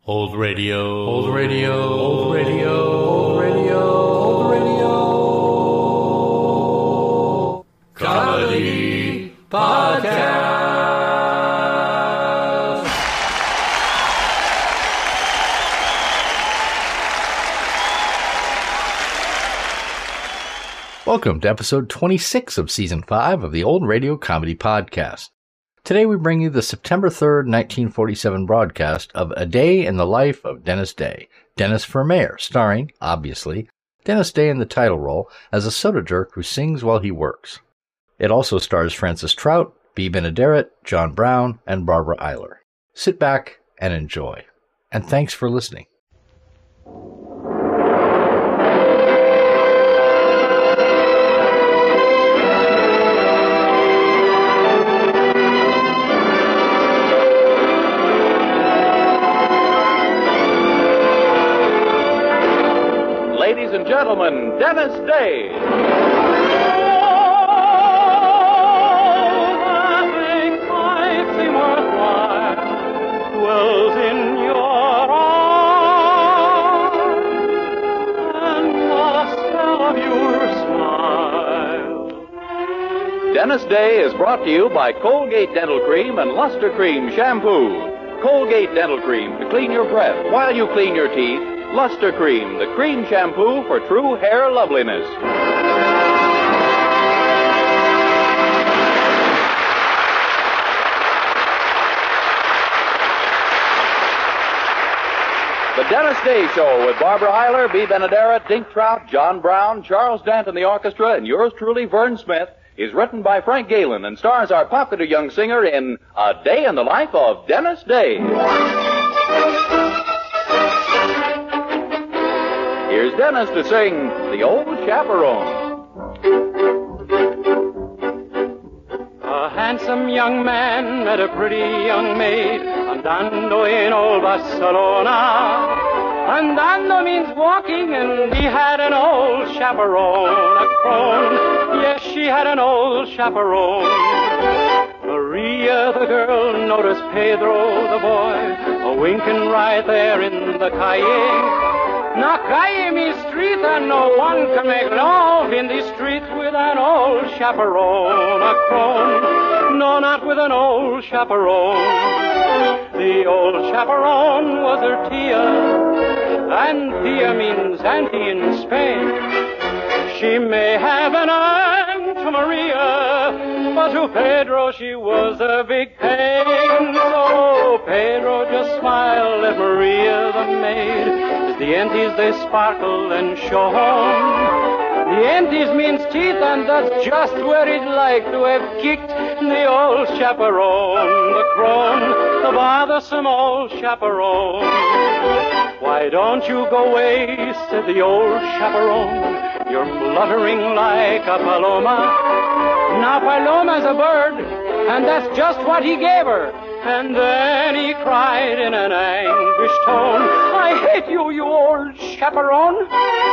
Old radio, old radio, old radio, old radio, old radio. Comedy Podcast. Welcome to episode 26 of season 5 of the Old Radio Comedy Podcast. Today we bring you the September 3rd, 1947 broadcast of A Day in the Life of Dennis Day, Dennis for Mayor, starring, obviously, Dennis Day in the title role as a soda jerk who sings while he works. It also stars Francis Trout, Bea Benaderet, John Brown, and Barbara Eiler. Sit back and enjoy. And thanks for listening. Ladies and gentlemen, Dennis Day. Oh, that makes life seem worthwhile dwells in your arms, and the spell of your smile. Dennis Day is brought to you by Colgate Dental Cream and Luster Cream Shampoo. Colgate Dental Cream to clean your breath while you clean your teeth. Luster Cream, the cream shampoo for true hair loveliness. The Dennis Day Show with Barbara Eiler, Bea Benaderet, Dink Trout, John Brown, Charles Dant and the orchestra, and yours truly, Vern Smith, is written by Frank Galen and stars our popular young singer in A Day in the Life of Dennis Day. Here's Dennis to sing The Old Chaperone. A handsome young man met a pretty young maid andando in old Barcelona. Andando means walking, and he had an old chaperone, a crone. Yes, she had an old chaperone. Maria, the girl, noticed Pedro, the boy, a winking right there in the calle. Now, calle means street, and no one can make love in the street with an old chaperone, a crone. No, not with an old chaperone. The old chaperone was her tia, and tia means auntie in Spain. She may have an aunt to Maria, but to Pedro she was a big pain. So Pedro just smiled at Maria, the maid. The aunties, they sparkle and show home. The aunties means teeth, and that's just where he'd like to have kicked the old chaperone, the crone, the bothersome old chaperone. Why don't you go away, said the old chaperone. You're fluttering like a paloma. Now, paloma's a bird, and that's just what he gave her. And then he cried in an anguished tone, I hate you, you old chaperone.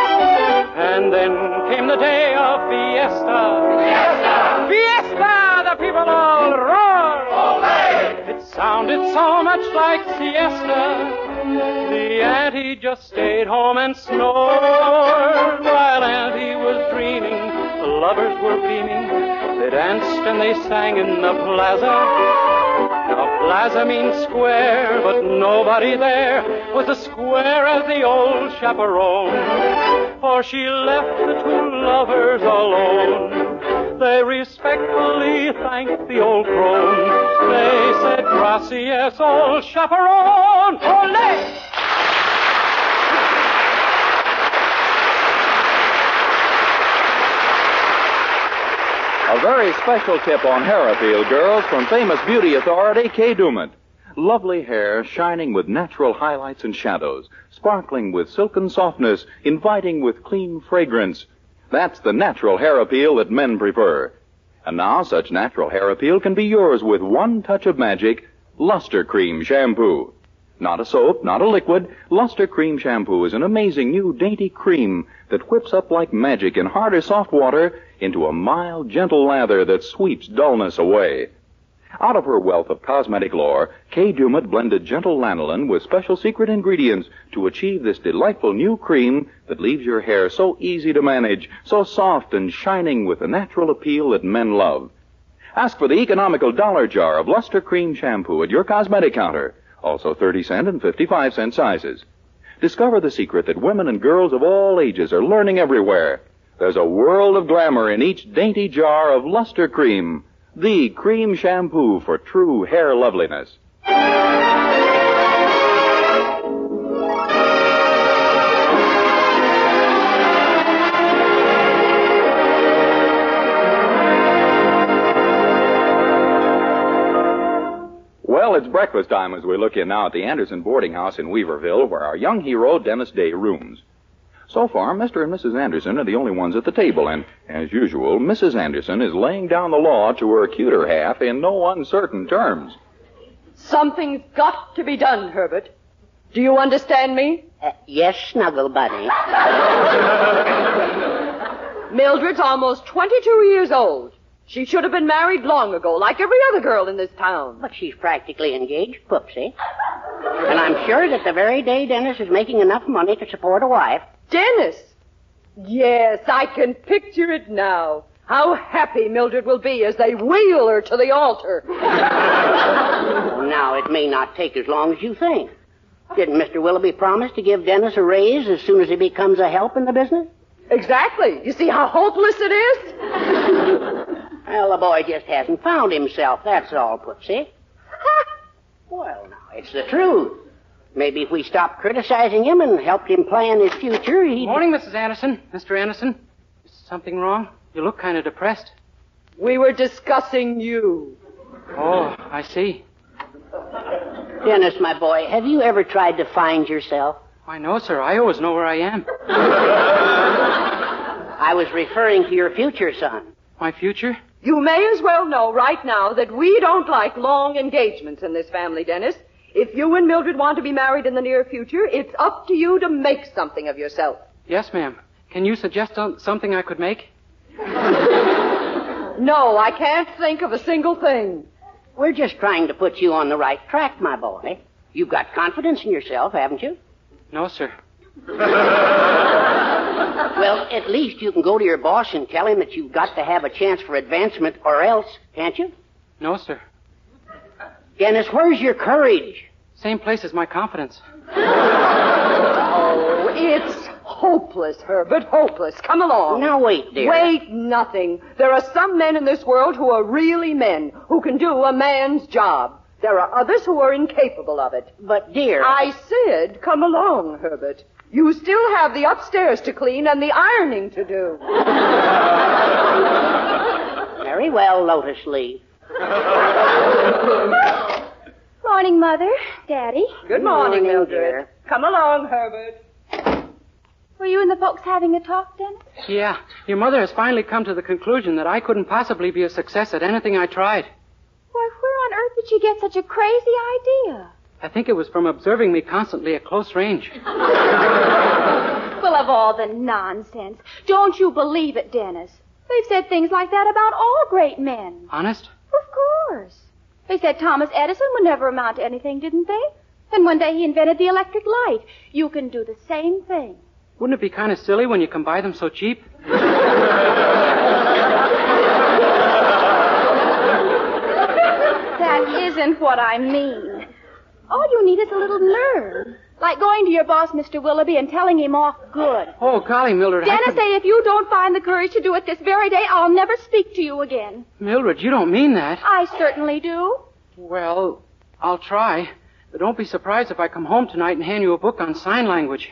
And then came the day of fiesta. Fiesta! Fiesta! The people all roared. Olé! It sounded so much like siesta. The auntie just stayed home and snored. While auntie was dreaming, the lovers were beaming. They danced and they sang in the plaza. Now, plaza means square, but nobody there was as square as the old chaperone. For she left the two lovers alone. They respectfully thanked the old crone. They said, gracias, old chaperone. Olé! A very special tip on hair appeal, girls, from famous beauty authority Kay Dumont. Lovely hair shining with natural highlights and shadows, sparkling with silken softness, inviting with clean fragrance. That's the natural hair appeal that men prefer. And now such natural hair appeal can be yours with one touch of magic, Luster Cream Shampoo. Not a soap, not a liquid. Luster Cream Shampoo is an amazing new dainty cream that whips up like magic in hard or soft water into a mild, gentle lather that sweeps dullness away. Out of her wealth of cosmetic lore, Kay Dumit blended gentle lanolin with special secret ingredients to achieve this delightful new cream that leaves your hair so easy to manage, so soft and shining with the natural appeal that men love. Ask for the economical dollar jar of Luster Cream Shampoo at your cosmetic counter, also 30-cent and 55-cent sizes. Discover the secret that women and girls of all ages are learning everywhere. There's a world of glamour in each dainty jar of Luster Cream, the cream shampoo for true hair loveliness. Well, it's breakfast time as we look in now at the Anderson boarding house in Weaverville, where our young hero, Dennis Day, rooms. So far, Mr. and Mrs. Anderson are the only ones at the table, and, as usual, Mrs. Anderson is laying down the law to her cuter half in no uncertain terms. Something's got to be done, Herbert. Do you understand me? Yes, Snuggle Buddy. Mildred's almost 22 years old. She should have been married long ago, like every other girl in this town. But she's practically engaged, Poopsie. And I'm sure that the very day Dennis is making enough money to support a wife. Dennis? Yes, I can picture it now. How happy Mildred will be as they wheel her to the altar. Well, now, it may not take as long as you think. Didn't Mr. Willoughby promise to give Dennis a raise as soon as he becomes a help in the business? Exactly. You see how hopeless it is? Well, the boy just hasn't found himself, that's all, Poopsie. Well, now, it's the truth. Maybe if we stopped criticizing him and helped him plan his future, he'd... Morning, Mrs. Anderson. Mr. Anderson. Is something wrong? You look kind of depressed. We were discussing you. Oh, I see. Dennis, my boy, have you ever tried to find yourself? Why, no, sir. I always know where I am. I was referring to your future, son. My future? You may as well know right now that we don't like long engagements in this family, Dennis. If you and Mildred want to be married in the near future, it's up to you to make something of yourself. Yes, ma'am. Can you suggest something I could make? No, I can't think of a single thing. We're just trying to put you on the right track, my boy. You've got confidence in yourself, haven't you? No, sir. Well, at least you can go to your boss and tell him that you've got to have a chance for advancement or else, can't you? No, sir. Dennis, where's your courage? Same place as my confidence. Oh, it's hopeless, Herbert, hopeless. Come along. Now, wait, dear. Wait nothing. There are some men in this world who are really men, who can do a man's job. There are others who are incapable of it. But, dear... I said, come along, Herbert. You still have the upstairs to clean and the ironing to do. Very well, Lotus Leaf. Morning, Mother, Daddy. Good morning, Mildred. Dear. Come along, Herbert. Were you and the folks having a talk, Dennis? Yeah. Your mother has finally come to the conclusion that I couldn't possibly be a success at anything I tried. Why, where on earth did she get such a crazy idea? I think it was from observing me constantly at close range. Well, of all the nonsense. Don't you believe it, Dennis? They've said things like that about all great men. Honest? Of course. They said Thomas Edison would never amount to anything, didn't they? Then one day he invented the electric light. You can do the same thing. Wouldn't it be kind of silly when you can buy them so cheap? That isn't what I mean. All you need is a little nerve. Like going to your boss, Mr. Willoughby, and telling him off good. Oh, golly, Mildred, Dennis, say if you don't find the courage to do it this very day, I'll never speak to you again. Mildred, you don't mean that. I certainly do. Well, I'll try. But don't be surprised if I come home tonight and hand you a book on sign language.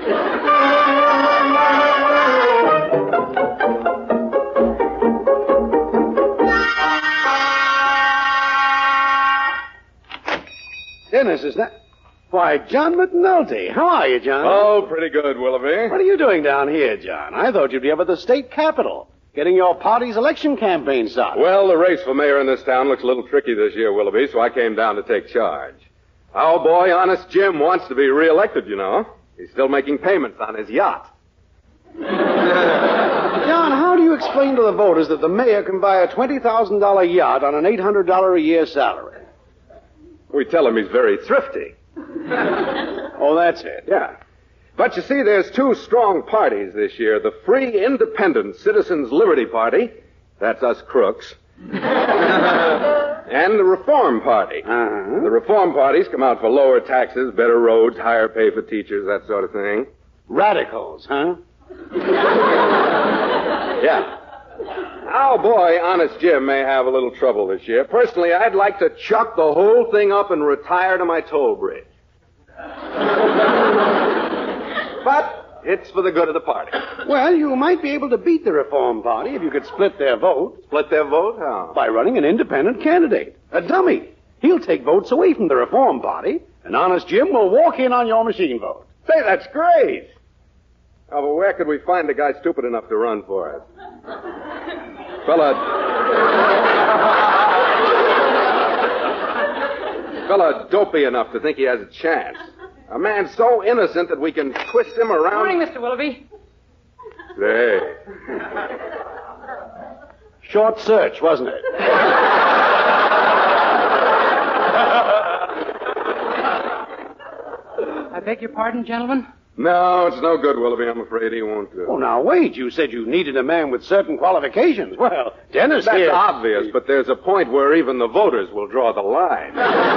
Dennis, is that... Why, John McNulty. How are you, John? Oh, pretty good, Willoughby. What are you doing down here, John? I thought you'd be up at the state capitol, getting your party's election campaign started. Well, the race for mayor in this town looks a little tricky this year, Willoughby, so I came down to take charge. Our boy, Honest Jim, wants to be reelected, you know. He's still making payments on his yacht. John, John, how do you explain to the voters that the mayor can buy a $20,000 yacht on an $800 a year salary? We tell him he's very thrifty. Oh, that's it. Yeah. But you see, there's two strong parties this year. The Free Independent Citizens Liberty Party, that's us crooks, and the Reform Party. Uh-huh. The Reform Parties come out for lower taxes, better roads, higher pay for teachers, that sort of thing. Radicals, huh? Yeah. Oh, boy, Honest Jim may have a little trouble this year. Personally, I'd like to chuck the whole thing up and retire to my toll bridge. But it's for the good of the party. Well, you might be able to beat the Reform Party if you could split their vote. Split their vote? How? By running an independent candidate. A dummy. He'll take votes away from the Reform Party, and Honest Jim will walk in on your machine vote. Say, that's great. Oh, but where could we find a guy stupid enough to run for us? Fella dopey enough to think he has a chance. A man so innocent that we can twist him around. Good morning, Mr. Willoughby. Say. Short search, wasn't it? I beg your pardon, gentlemen? No, it's no good, Willoughby. I'm afraid he won't do. Oh, now, wait. You said you needed a man with certain qualifications. Well, Dennis That's here... obvious, but there's a point where even the voters will draw the line.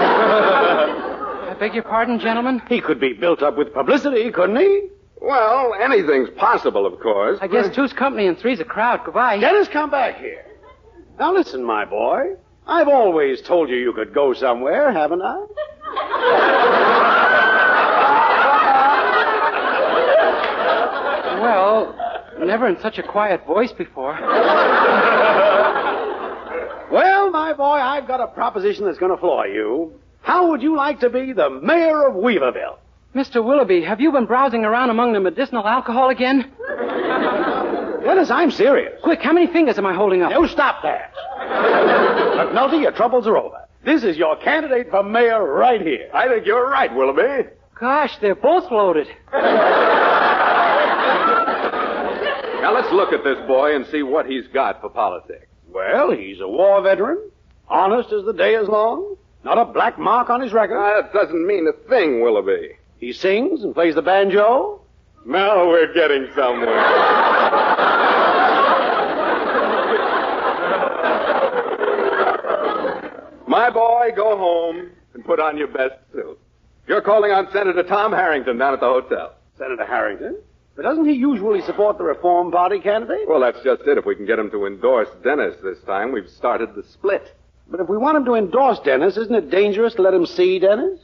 I beg your pardon, gentlemen? He could be built up with publicity, couldn't he? Well, anything's possible, of course. I guess two's company and three's a crowd. Goodbye. Dennis, come back here. Now, listen, my boy. I've always told you you could go somewhere, haven't I? Well, never in such a quiet voice before. Well, my boy, I've got a proposition that's going to floor you. How would you like to be the mayor of Weaverville? Mr. Willoughby, have you been browsing around among the medicinal alcohol again? Dennis, I'm serious. Quick, how many fingers am I holding up? No, stop that. McNulty, your troubles are over. This is your candidate for mayor right here. I think you're right, Willoughby. Gosh, they're both loaded. Now, let's look at this boy and see what he's got for politics. Well, he's a war veteran, honest as the day is long, not a black mark on his record. That doesn't mean a thing, Willoughby. He sings and plays the banjo. Now we're getting somewhere. My boy, go home and put on your best suit. You're calling on Senator Tom Harrington down at the hotel. Senator Harrington? But doesn't he usually support the Reform Party candidate? Well, that's just it. If we can get him to endorse Dennis this time, we've started the split. But if we want him to endorse Dennis, isn't it dangerous to let him see Dennis?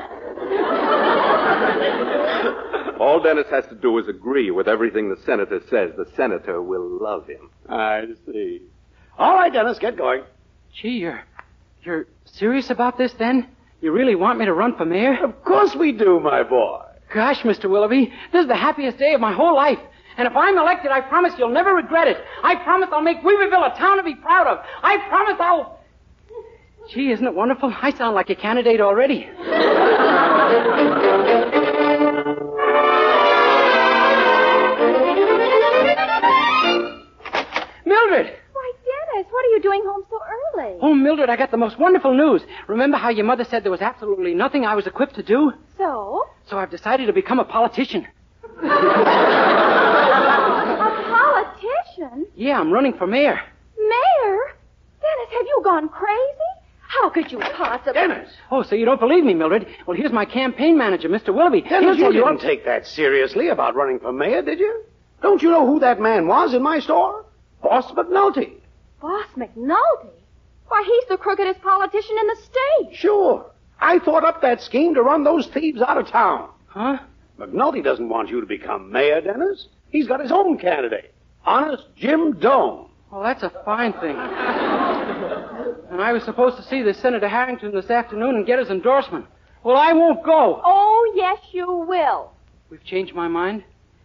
All Dennis has to do is agree with everything the senator says. The senator will love him. I see. All right, Dennis, get going. Gee, you're serious about this, then? You really want me to run for mayor? Of course we do, my boy. Gosh, Mr. Willoughby, this is the happiest day of my whole life. And if I'm elected, I promise you'll never regret it. I promise I'll make Weaverville a town to be proud of. I promise I'll... Gee, isn't it wonderful? I sound like a candidate already. Mildred! Why, Dennis, what are you doing home so early? Oh, Mildred, I got the most wonderful news. Remember how your mother said there was absolutely nothing I was equipped to do? So? So I've decided to become a politician. A politician? Yeah, I'm running for mayor. Mayor? Dennis, have you gone crazy? How could you possibly... Dennis! Oh, so you don't believe me, Mildred? Well, here's my campaign manager, Mr. Willoughby. Dennis, He'll you tell didn't take that seriously about running for mayor, did you? Don't you know who that man was in my store? Boss McNulty. Boss McNulty? Why, he's the crookedest politician in the state. Sure. I thought up that scheme to run those thieves out of town. Huh? McNulty doesn't want you to become mayor, Dennis. He's got his own candidate. Honest Jim Doan. Well, that's a fine thing. And I was supposed to see this Senator Harrington this afternoon and get his endorsement. Well, I won't go. Oh, yes, you will. We've changed my mind.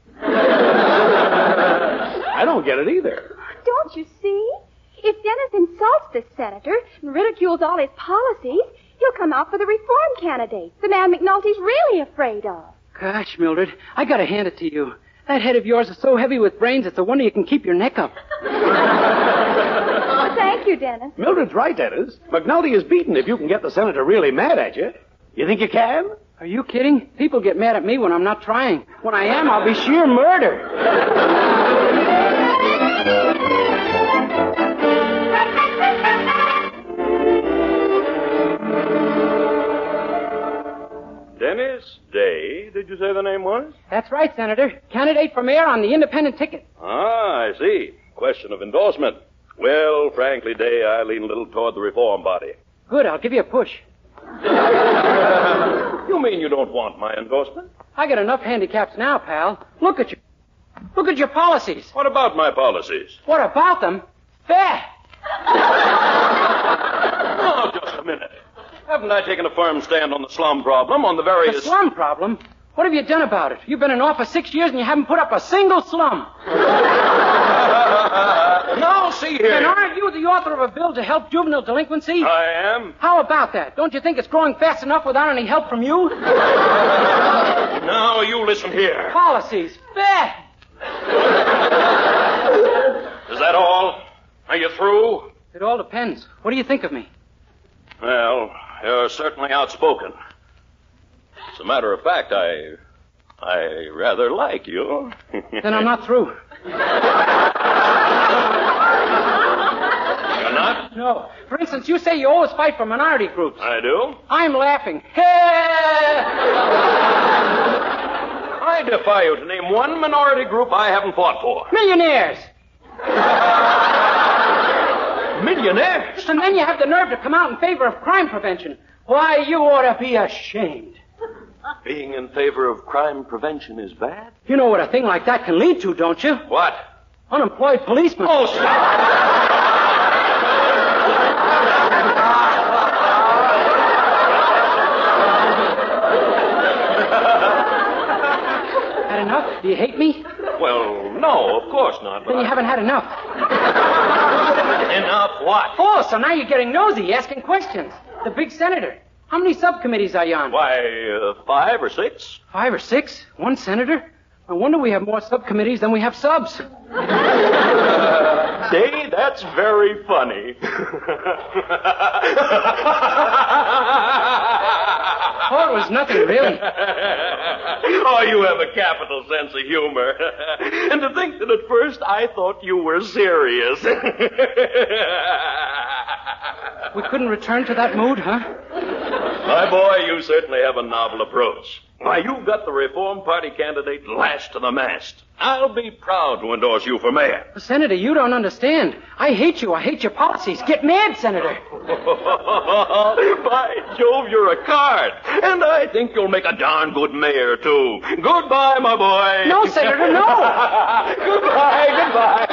I don't get it either. Don't you see? If Dennis insults this senator and ridicules all his policies, he'll come out for the reform candidate, the man McNulty's really afraid of. Gosh, Mildred, I gotta hand it to you. That head of yours is so heavy with brains, it's a wonder you can keep your neck up. Oh, thank you, Dennis. Mildred's right, Dennis. McNulty is beaten if you can get the senator really mad at you. You think you can? Are you kidding? People get mad at me when I'm not trying. When I am, I'll be sheer murder. Dennis Day, did you say the name was? That's right, Senator. Candidate for mayor on the independent ticket. Ah, I see. Question of endorsement. Well, frankly, Day, I lean a little toward the reform body. Good, I'll give you a push. You mean you don't want my endorsement? I got enough handicaps now, pal. Look at your policies. What about my policies? What about them? Fair. Oh, just a minute. Haven't I taken a firm stand on the slum problem, on the various... The slum problem? What have you done about it? You've been in office 6 years and you haven't put up a single slum. Now, see here. And aren't you the author of a bill to help juvenile delinquency? I am. How about that? Don't you think it's growing fast enough without any help from you? Now, you listen here. Policies. Fair. Is that all? Are you through? It all depends. What do you think of me? Well, you're certainly outspoken. As a matter of fact, I rather like you. Then I'm not through. You're not? No. For instance, you say you always fight for minority groups. I do? I'm laughing. I defy you to name one minority group I haven't fought for. Millionaires. Millionaires? And then you have the nerve to come out in favor of crime prevention. Why, you ought to be ashamed. Being in favor of crime prevention is bad? You know what a thing like that can lead to, don't you? What? Unemployed policemen. Oh, stop! Had enough? Do you hate me? Well, no, of course not. But Then you haven't had enough. Enough what? Oh, so now you're getting nosy, asking questions. The big senator. How many subcommittees are you on? Why, 5 or 6. 5 or 6? One senator? No wonder we have more subcommittees than we have subs. Day, that's very funny. Oh, it was nothing, really. Oh, you have a capital sense of humor. And to think that at first I thought you were serious. We couldn't return to that mood, huh? My boy, you certainly have a novel approach. Why, you've got the Reform Party candidate lashed to the mast. I'll be proud to endorse you for mayor. Senator, you don't understand. I hate you. I hate your policies. Get mad, Senator. By Jove, you're a card. And I think you'll make a darn good mayor, too. Goodbye, my boy. No, Senator, no. Goodbye.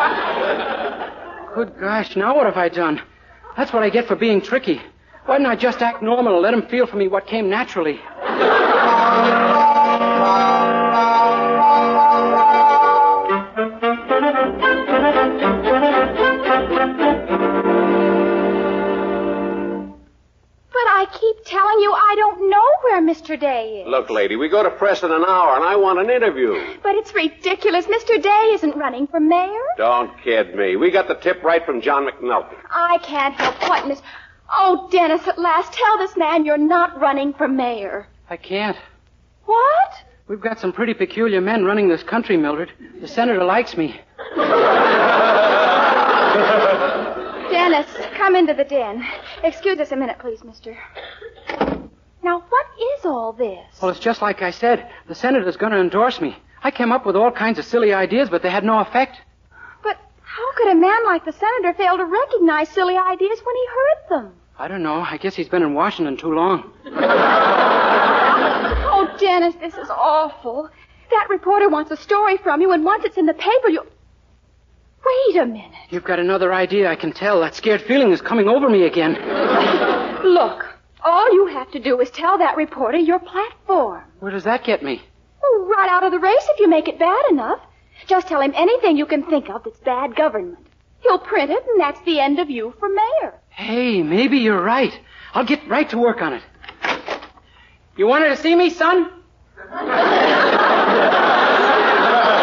Good gosh, now what have I done? That's what I get for being tricky. Why didn't I just act normal and let him feel for me what came naturally? I keep telling you I don't know where Mr. Day is. Look, lady, we go to press in an hour, and I want an interview. But it's ridiculous. Mr. Day isn't running for mayor. Don't kid me. We got the tip right from John McNulty. I can't help what, Miss... Oh, Dennis, at last, tell this man you're not running for mayor. I can't. What? We've got some pretty peculiar men running this country, Mildred. The senator likes me. Dennis, come into the den. Excuse us a minute, please, mister. Now, what is all this? Well, it's just like I said. The senator's going to endorse me. I came up with all kinds of silly ideas, but they had no effect. But how could a man like the senator fail to recognize silly ideas when he heard them? I don't know. I guess he's been in Washington too long. Oh, Dennis, this is awful. That reporter wants a story from you, and once it's in the paper, you'll... Wait a minute. You've got another idea, I can tell. That scared feeling is coming over me again. Look, all you have to do is tell that reporter your platform. Where does that get me? Oh, right out of the race if you make it bad enough. Just tell him anything you can think of that's bad government. He'll print it, and that's the end of you for mayor. Hey, maybe you're right. I'll get right to work on it. You wanted to see me, son?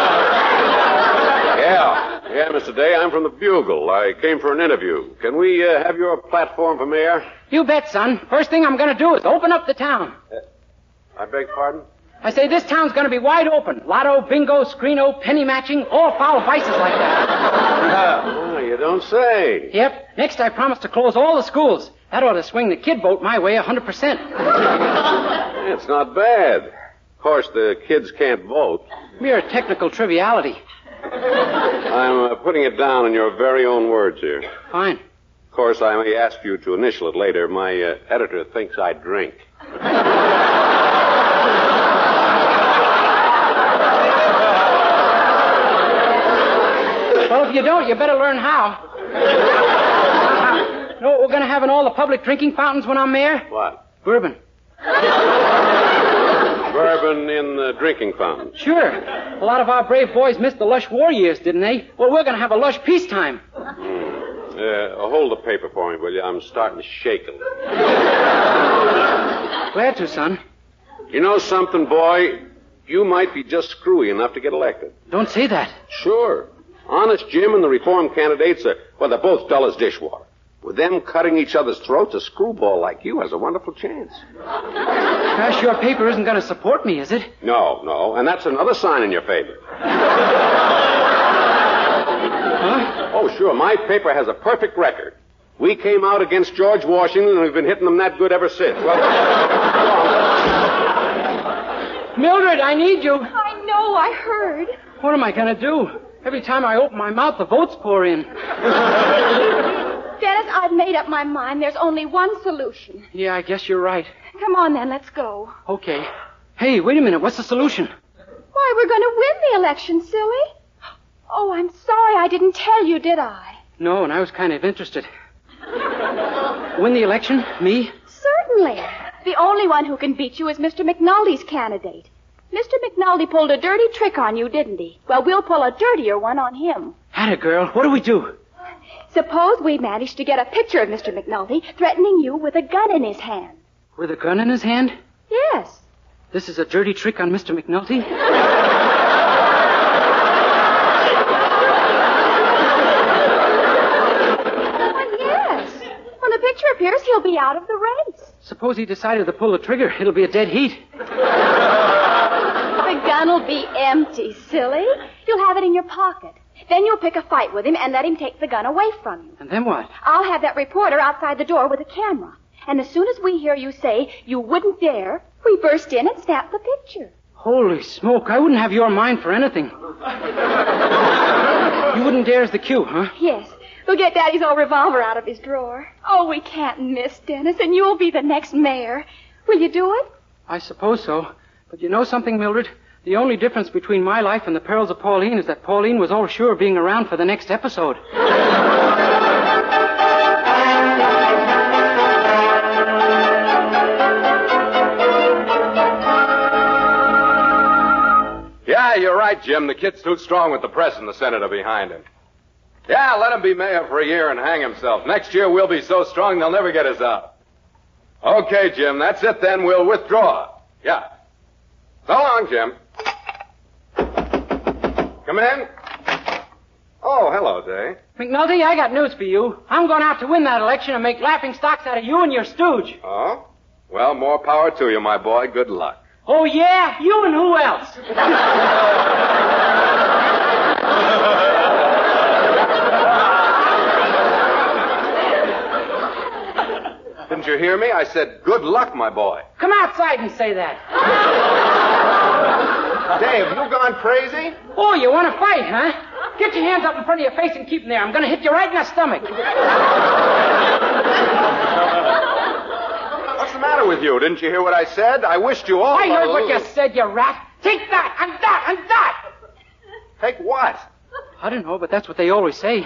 Yeah, Mr. Day, I'm from the Bugle. I came for an interview. Can we have your platform for mayor? You bet, son. First thing I'm going to do is open up the town. I beg pardon? I say this town's going to be wide open. Lotto, bingo, screeno, penny matching, all foul vices like that. Oh, you don't say. Yep. Next, I promise to close all the schools. That ought to swing the kid vote my way 100%. It's not bad. Of course, the kids can't vote. Mere technical triviality. I'm putting it down in your very own words here. Fine. Of course, I may ask you to initial it later. My editor thinks I drink. Well, if you don't, you better learn how. You know what we're going to have in all the public drinking fountains when I'm mayor? What? Bourbon. Bourbon in the drinking fountain. Sure. A lot of our brave boys missed the lush war years, didn't they? Well, we're going to have a lush peacetime. Hold the paper for me, will you? I'm starting to shake a little. Glad to, son. You know something, boy? You might be just screwy enough to get elected. Don't say that. Sure. Honest Jim and the reform candidates are, well, they're both dull as dishwater. With them cutting each other's throats, a screwball like you has a wonderful chance. Gosh, your paper isn't going to support me, is it? No. And that's another sign in your favor. Huh? Oh, sure. My paper has a perfect record. We came out against George Washington, and we've been hitting them that good ever since. Well, Mildred, I need you. I know, I heard. What am I going to do? Every time I open my mouth, the votes pour in. Dennis, I've made up my mind. There's only one solution. Yeah, I guess you're right. Come on, then. Let's go. Okay. Hey, wait a minute. What's the solution? Why, we're going to win the election, silly. Oh, I'm sorry I didn't tell you, did I? No, and I was kind of interested. Win the election? Me? Certainly. The only one who can beat you is Mr. McNulty's candidate. Mr. McNulty pulled a dirty trick on you, didn't he? Well, we'll pull a dirtier one on him. Atta girl. What do we do? Suppose we manage to get a picture of Mr. McNulty threatening you with a gun in his hand. With a gun in his hand? Yes. This is a dirty trick on Mr. McNulty? Yes. When the picture appears, he'll be out of the race. Suppose he decided to pull the trigger. It'll be a dead heat. The gun'll be empty, silly. You'll have it in your pocket. Then you'll pick a fight with him and let him take the gun away from you. And then what? I'll have that reporter outside the door with a camera. And as soon as we hear you say you wouldn't dare, we burst in and snap the picture. Holy smoke, I wouldn't have your mind for anything. You wouldn't dare as the cue, huh? Yes. We'll get Daddy's old revolver out of his drawer. Oh, we can't miss, Dennis, and you'll be the next mayor. Will you do it? I suppose so. But you know something, Mildred? The only difference between my life and the perils of Pauline is that Pauline was all sure of being around for the next episode. Yeah, you're right, Jim. The kid's too strong with the press and the senator behind him. Yeah, let him be mayor for a year and hang himself. Next year we'll be so strong they'll never get us out. Okay, Jim, that's it then. We'll withdraw. Yeah. So long, Jim. Come in. Oh, hello, Day. McNulty, I got news for you. I'm going out to win that election and make laughing stocks out of you and your stooge. Oh? Well, more power to you, my boy. Good luck. Oh, yeah? You and who else? Didn't you hear me? I said, good luck, my boy. Come outside and say that. Dave, have you gone crazy? Oh, you want to fight, huh? Get your hands up in front of your face and keep them there. I'm going to hit you right in the stomach. What's the matter with you? Didn't you hear what I said? I wished you all... I heard what you said, you rat. Take that, and that, and that. Take what? I don't know, but that's what they always say.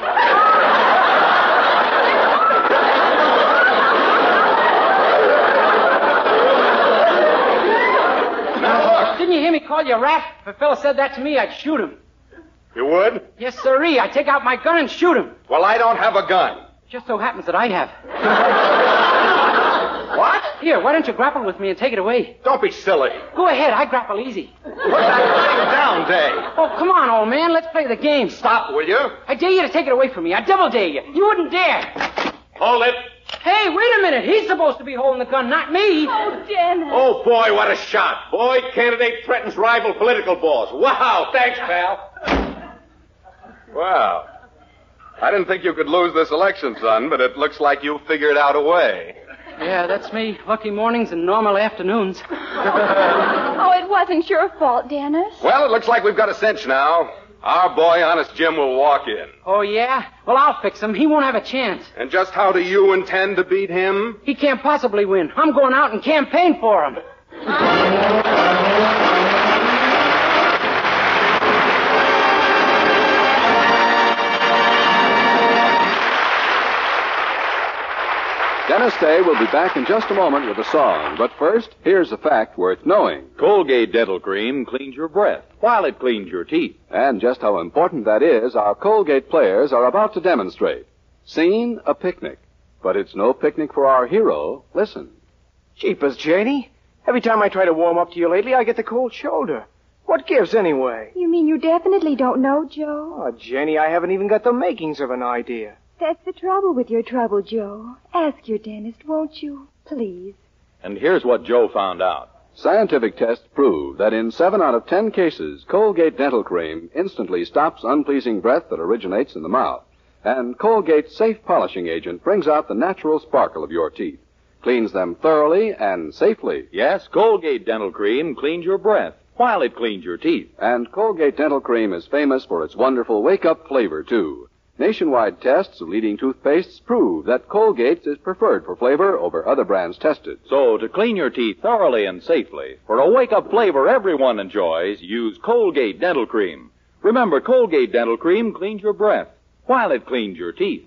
Didn't you hear me call you a rat? If a fellow said that to me, I'd shoot him. You would? Yes, sirree. I'd take out my gun and shoot him. Well, I don't have a gun. Just so happens that I'd have. What? Here, why don't you grapple with me and take it away? Don't be silly. Go ahead, I grapple easy. Put that thing down, Dave. Oh, come on, old man, let's play the game. Stop, will you? I dare you to take it away from me. I double dare you. You wouldn't dare. Hold it. Hey, wait a minute. He's supposed to be holding the gun, not me. Oh, Dennis. Oh, boy, what a shot. Boy, candidate threatens rival political boss. Wow, thanks, pal. Well, I didn't think you could lose this election, son, but it looks like you figured out a way. Yeah, that's me. Lucky mornings and normal afternoons. Oh, it wasn't your fault, Dennis. Well, it looks like we've got a cinch now. Our boy, Honest Jim, will walk in. Oh, yeah? Well, I'll fix him. He won't have a chance. And just how do you intend to beat him? He can't possibly win. I'm going out and campaign for him. Dennis Day will be back in just a moment with a song. But first, here's a fact worth knowing. Colgate Dental Cream cleans your breath while it cleans your teeth. And just how important that is, our Colgate players are about to demonstrate. Scene, a picnic. But it's no picnic for our hero. Listen. Jeepers, Janie. Every time I try to warm up to you lately, I get the cold shoulder. What gives, anyway? You mean you definitely don't know, Joe? Oh, Janie, I haven't even got the makings of an idea. That's the trouble with your trouble, Joe. Ask your dentist, won't you? Please. And here's what Joe found out. Scientific tests prove that in 7 out of 10 cases, Colgate Dental Cream instantly stops unpleasing breath that originates in the mouth. And Colgate's safe polishing agent brings out the natural sparkle of your teeth, cleans them thoroughly and safely. Yes, Colgate Dental Cream cleans your breath while it cleans your teeth. And Colgate Dental Cream is famous for its wonderful wake-up flavor, too. Nationwide tests of leading toothpastes prove that Colgate's is preferred for flavor over other brands tested. So to clean your teeth thoroughly and safely, for a wake-up flavor everyone enjoys, use Colgate Dental Cream. Remember, Colgate Dental Cream cleans your breath while it cleans your teeth.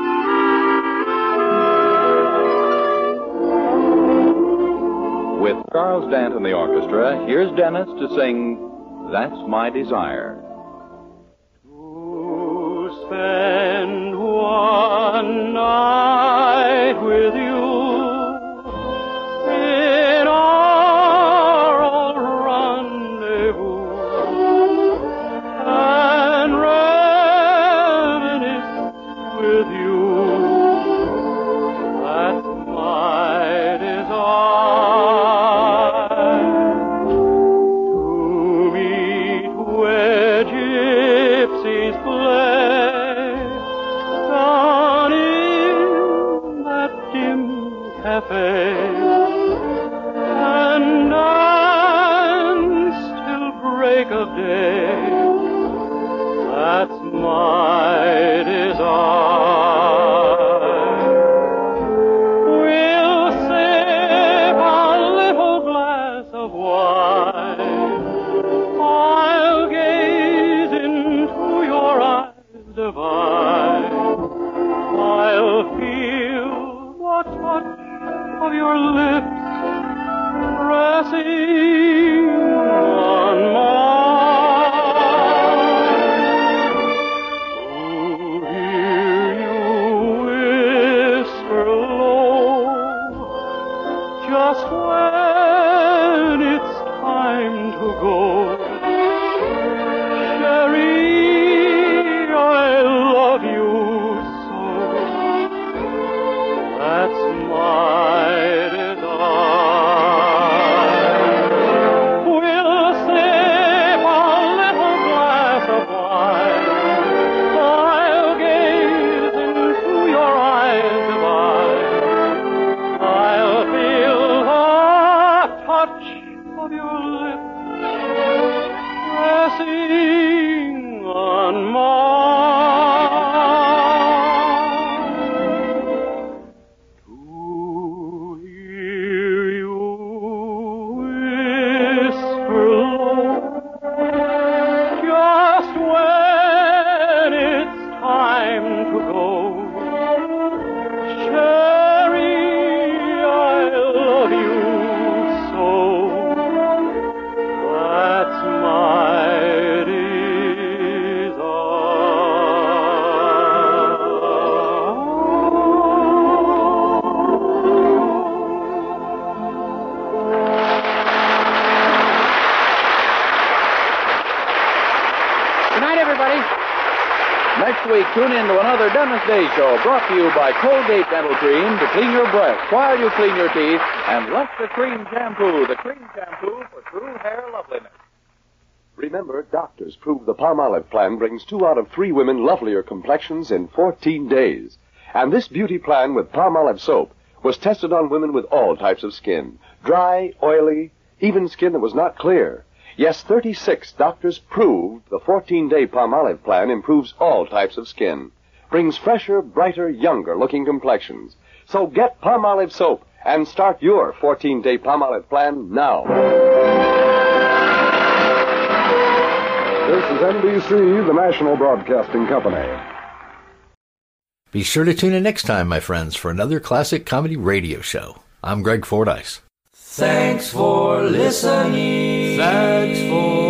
With Charles Dant and the orchestra, here's Dennis to sing That's My Desire. Spend one night with you in our old rendezvous and reminisce with you. That's my desire, to meet where gypsies play. Cafe and dance till break of day. That's my desire. We'll sip a little glass of wine. I'll gaze into your eyes divine. I'll feel the touch of your lips pressing on mine. To hear you whisper low, just when it's time to go. Sherry, I love you so. That's my desire. We'll sip a little glass of wine. I'll gaze into your eyes divine. I'll feel the touch of your lips pressing on mine. To hear you whisper low, just when it's time to go. Sherry, I love you so. That's my desire. Next week, tune in to another Dennis Day Show brought to you by Colgate Dental Cream to clean your breath while you clean your teeth, and Lux the Cream Shampoo, the cream shampoo for true hair loveliness. Remember, doctors prove the Palmolive plan brings 2 out of 3 women lovelier complexions in 14 days. And this beauty plan with Palmolive soap was tested on women with all types of skin. Dry, oily, even skin that was not clear. Yes, 36 doctors proved the 14-day Palmolive plan improves all types of skin. Brings fresher, brighter, younger-looking complexions. So get Palmolive soap and start your 14-day Palmolive plan now. This is NBC, the National Broadcasting Company. Be sure to tune in next time, my friends, for another classic comedy radio show. I'm Greg Fordyce. Thanks for listening. Thanks for